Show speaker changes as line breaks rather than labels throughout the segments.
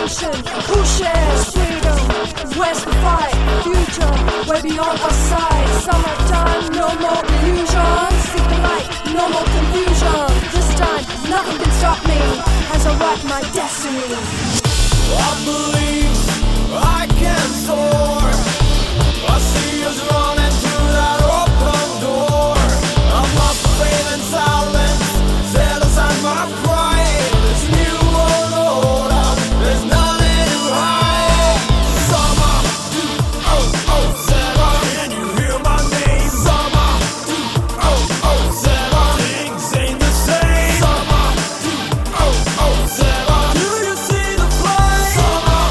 revolution. Who shares freedom? Where's the fight? Future, way beyond our sight. Summertime, no more illusion. Seek the light, no more confusion. This time, nothing can stop me as I write my destiny.
I believe I can soar. I see us running through that open door. I'm lost faith in silence, set aside my pride. This new world order, there's nothing to hide. Summer 2007, can you hear my name? Summer 2007, things ain't the same. Summer 2007, do you see the flame? Summer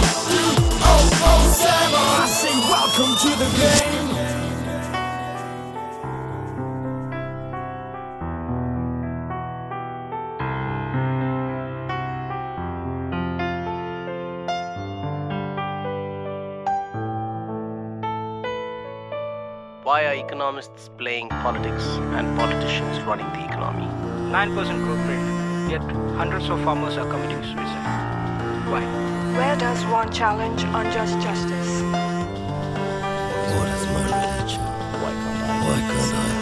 2007, I say welcome to the game.
Why are economists playing politics and politicians running the economy?
9% growth rate, yet hundreds of farmers are committing suicide. Why?
Where does one challenge unjust justice?
What is my religion? Why can't I?